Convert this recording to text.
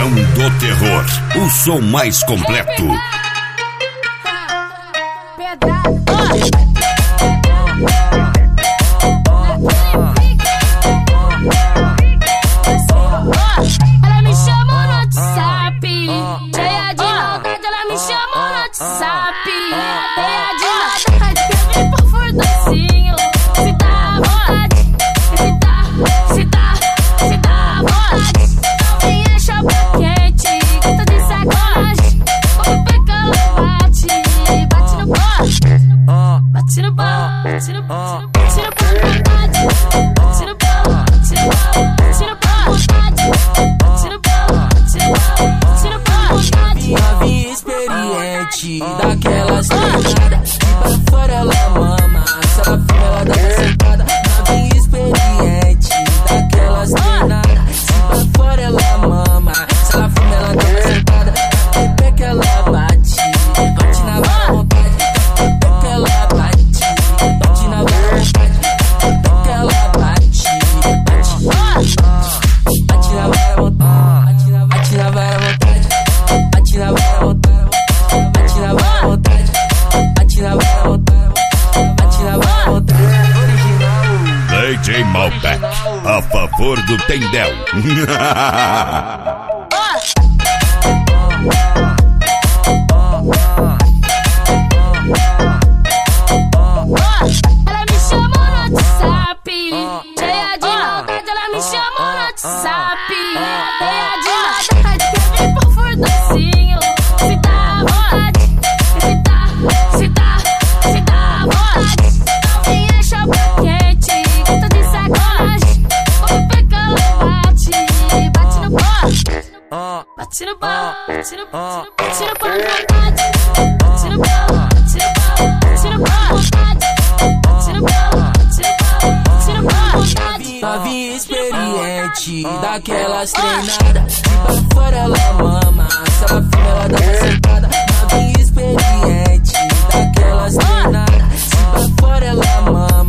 Paredão do Terror, o som mais completo. Ela me chamou no WhatsApp, cheia de maldade. Ela me chamou no WhatsApp, cheia de maldade. Quer vir pro furdocinho, se dá à vontade. Se dá à vontade. Não vem encher o pé quente, que tô de sacanagem. Como é que ela bate no pó, bate no pó, bate no pó, bate no pó, bate no pó, bate no pó, bate no pó. Novinha experiente, daquelas treinadas, de pra fora ela mama, se ela for ela dá uma sentada. Novinha experiente, daquelas treinadas, de pra fora ela mama, se ela for ela dá uma sentada. No pé que ela bate, bate na vara à vontade. No pé que ela bate, bate na vara à vontade. No pé que ela bate, bate na vara à vontade. Bate na vara à vontade. Bate na vara à vontade. Bate na vara à vontade. Bate na vara à vontade. Bate na vara à vontade. DJ Malbec, a favor do Tendel. Ela me chamou no WhatsApp, cheia de maldade. Ela me chamou no WhatsApp, cheia de maldade. Quer vir pro furdocinho, se dá à vontade. Se dá à vontade. Não vem encher o pé quente, que tô de sacanagem. Como é que ela bate no pó, bate no pó, bate no pó, bate no pó, bate no pó, bate no pó, bate no pó, bate no pó, bate no pó. Novinha experiente, daquelas treinadas, de pra fora ela mama, se ela for ela dá uma sentada. Novinha experiente, daquelas treinadas, de pra fora ela mama.